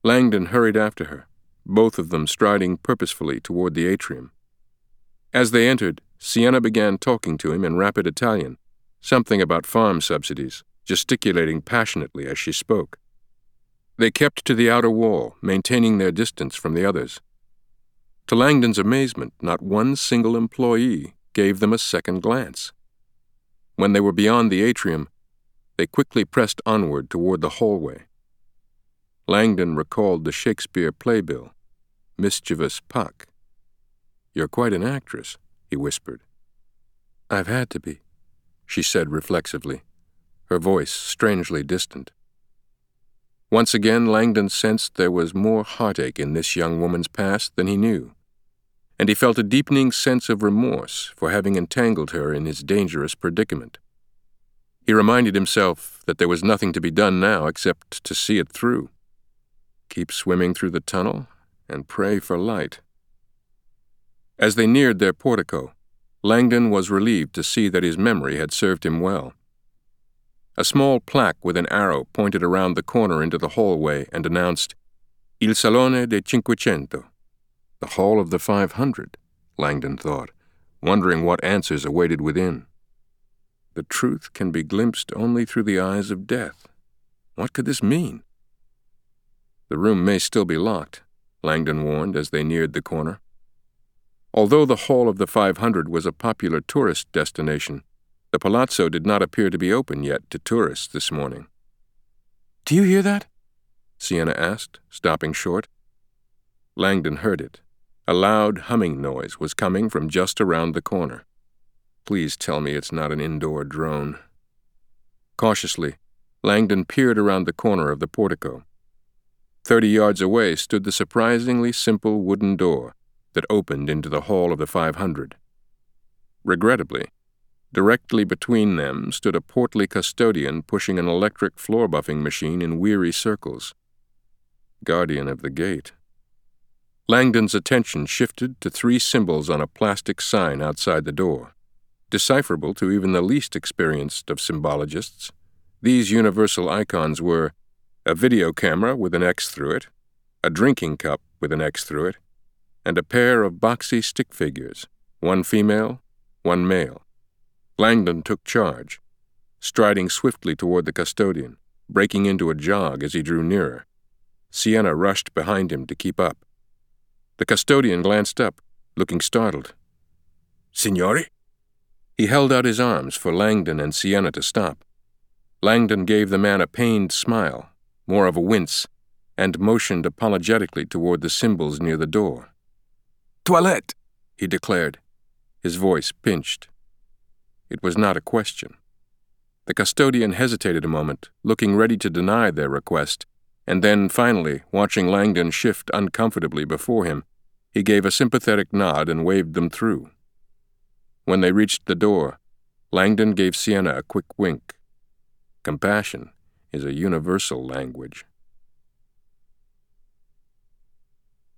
Langdon hurried after her, both of them striding purposefully toward the atrium. As they entered, Sienna began talking to him in rapid Italian, something about farm subsidies, gesticulating passionately as she spoke. They kept to the outer wall, maintaining their distance from the others. To Langdon's amazement, not one single employee gave them a second glance. When they were beyond the atrium, they quickly pressed onward toward the hallway. Langdon recalled the Shakespeare playbill, Mischievous Puck. "You're quite an actress," he whispered. "I've had to be," she said reflexively, her voice strangely distant. Once again, Langdon sensed there was more heartache in this young woman's past than he knew, and he felt a deepening sense of remorse for having entangled her in his dangerous predicament. He reminded himself that there was nothing to be done now except to see it through. Keep swimming through the tunnel and pray for light. As they neared their portico, Langdon was relieved to see that his memory had served him well. A small plaque with an arrow pointed around the corner into the hallway and announced, Il Salone dei Cinquecento. The Hall of the 500, Langdon thought, wondering what answers awaited within. The truth can be glimpsed only through the eyes of death. What could this mean? The room may still be locked, Langdon warned as they neared the corner. Although the Hall of the 500 was a popular tourist destination, the palazzo did not appear to be open yet to tourists this morning. "Do you hear that?" Sienna asked, stopping short. Langdon heard it. A loud humming noise was coming from just around the corner. Please tell me it's not an indoor drone. Cautiously, Langdon peered around the corner of the portico. 30 yards away stood the surprisingly simple wooden door that opened into the Hall of the 500. Regrettably, directly between them stood a portly custodian pushing an electric floor-buffing machine in weary circles. Guardian of the gate. Langdon's attention shifted to 3 symbols on a plastic sign outside the door. Decipherable to even the least experienced of symbologists, these universal icons were a video camera with an X through it, a drinking cup with an X through it, and a pair of boxy stick figures, one female, one male. Langdon took charge, striding swiftly toward the custodian, breaking into a jog as he drew nearer. Sienna rushed behind him to keep up. The custodian glanced up, looking startled. "Signori?" He held out his arms for Langdon and Sienna to stop. Langdon gave the man a pained smile, more of a wince, and motioned apologetically toward the symbols near the door. "Toilette," he declared, his voice pinched. It was not a question. The custodian hesitated a moment, looking ready to deny their request, and then, finally, watching Langdon shift uncomfortably before him, he gave a sympathetic nod and waved them through. When they reached the door, Langdon gave Sienna a quick wink. Compassion is a universal language.